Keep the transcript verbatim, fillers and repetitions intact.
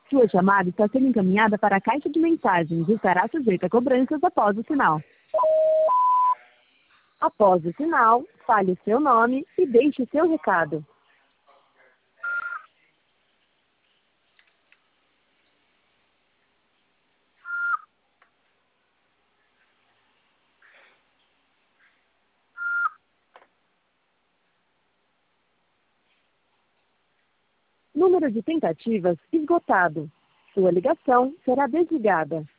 Sua chamada está sendo encaminhada para a caixa de mensagens e estará sujeita a cobranças após o sinal. Após o sinal, fale o seu nome e deixe o seu recado. Número de tentativas esgotado. Sua ligação será desligada.